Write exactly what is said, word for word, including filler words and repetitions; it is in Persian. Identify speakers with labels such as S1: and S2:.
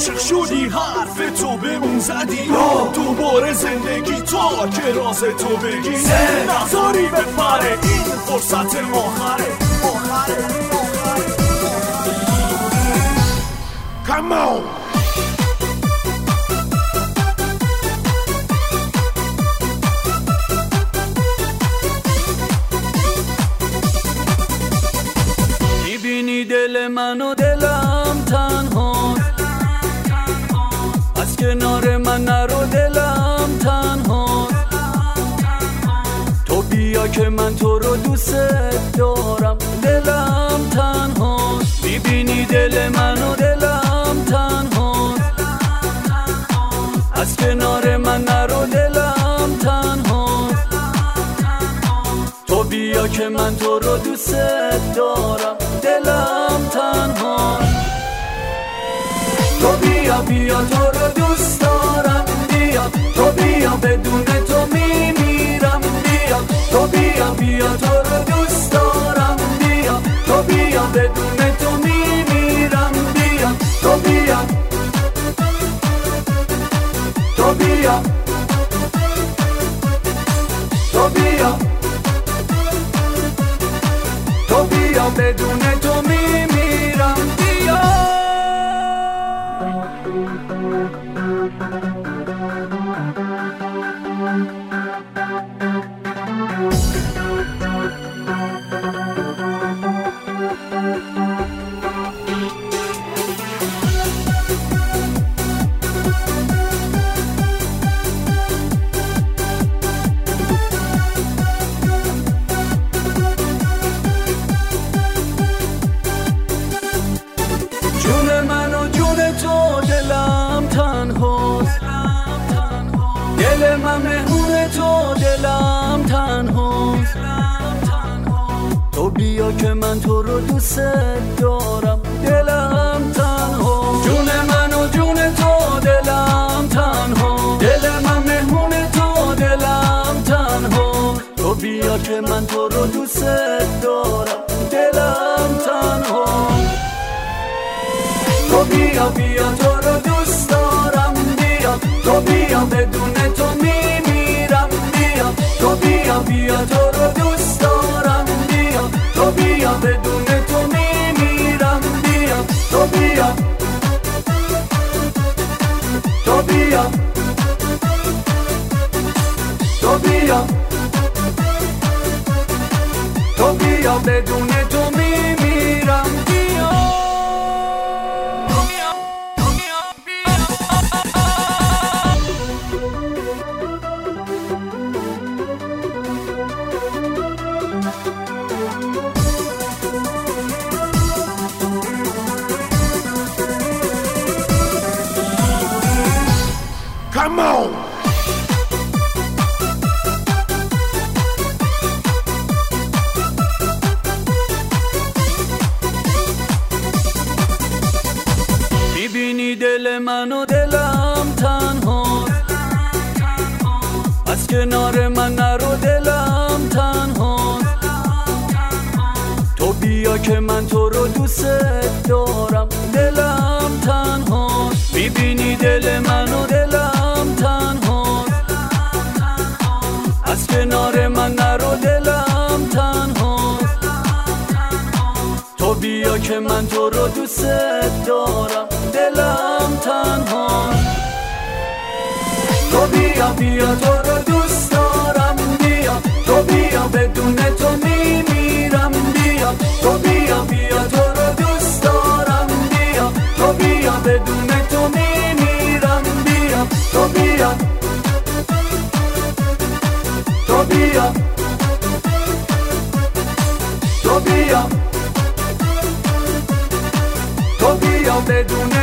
S1: عاشق شدی حرف تو بمون زدی دوباره زندگی تو که راز تو بگی نذاری بپره این فرصت آخره آخره آخره Come on
S2: میبینی دل من و دلم تنها از کنار من نرو دلم تنها تو بیا که من تو رو دوست دارم دلم تنها میبینی دل من و دلم تنها از کنار من نرو دلم تنها تو بیا که من تو رو دوست دارم دلم تنها تو بیا بیا تو رو دوست دارم بیا تو بیا بدون تو میمیرم بیا تو بیا بیا تو رو دوست دارم بیا تو بیا بدون تو میمیرم بیا تو بیا تو بیا تو بیا تو بیا بدون تو میمیرم بیا جون من و جون تو دلم تنهاست دل من مهمون تو دلم تنهاست تو بیا که من تو رو دوست دارم دلم تنها جون من و جون تو دلم تنها دل من مهمون تو دلم تنها تو بیا که من تو رو دوست دارم دلم تنها تو بیا بیا تو رو دوست دارم بیا تو بیا بدون تو میمیرم بیا تو بیا بیا تو رو دوست دارم بیا تو بیا بدون تو میمیرم بیا تو بیا تو بیا تو بیا تو بیا بدون تو میمیرم بیا
S1: Come on
S2: میبینی دل من و دلم تنها از کنار من نرو دلم تنها تو بیا که من تو رو دوست دارم دلم تنها میبینی دل من و دلم تنها از کنار من نرو دلم تنها تو بیا که من تو رو دوست دارم دلم تنها تو بیا بیا تو رو دوست دارم بیا تو بیا بدون تو میمیرم بیا تو بیا بیا تو رو دوست دارم بیا تو بیا بدون تو میمیرم بیا تو بیا تو بیا تو بیا تو بیا بدون